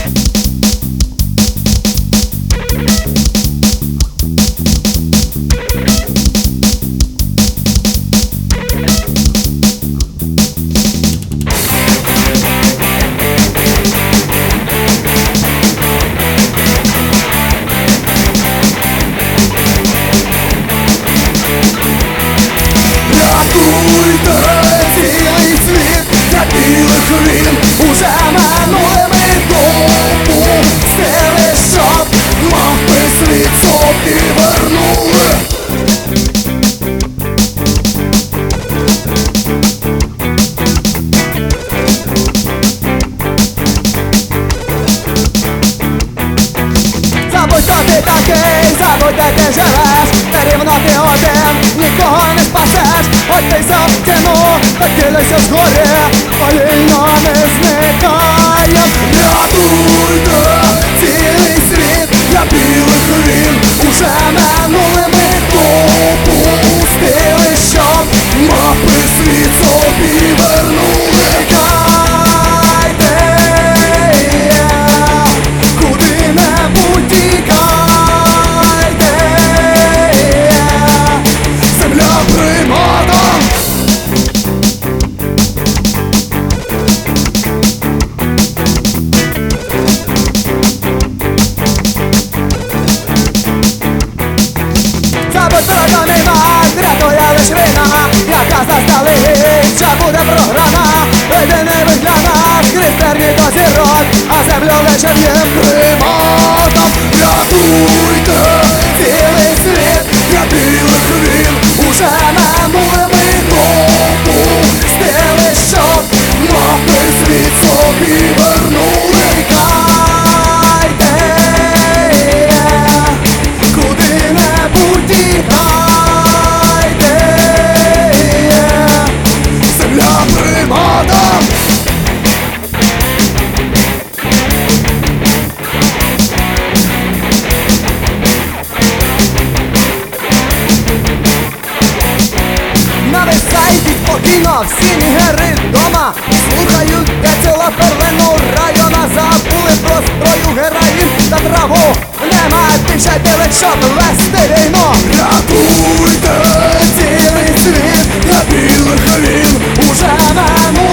Він уже минулими допустили, щоб мавпи світ собі вернули. Забудь, хто ти такий, забудь, де ти живеш. Все рівно ти один, нікого не спасеш. Ось ти замкнув, викидайся згори, повільно не зникаєм. Рятуйте цілий світ, для білих він уже минулими допустили, щоб мавпи світ собі вернули. Рятує лиш війна, яка заздалегідь вже буде програна. Вийди не виглянеш, крізь терні до зірок, а землю лише б'єм кліматом. Рятуйте цілий світ, для білих він уже минулими допустили, щоб мавпи світ собі вернули. Спокійно, всі нігери вдома слухають, де ціла перлину района. Забули про зброю, героїн та траву. Нема більше білих, щоб вести війну. Рятуйте цілий світ, для білих він уже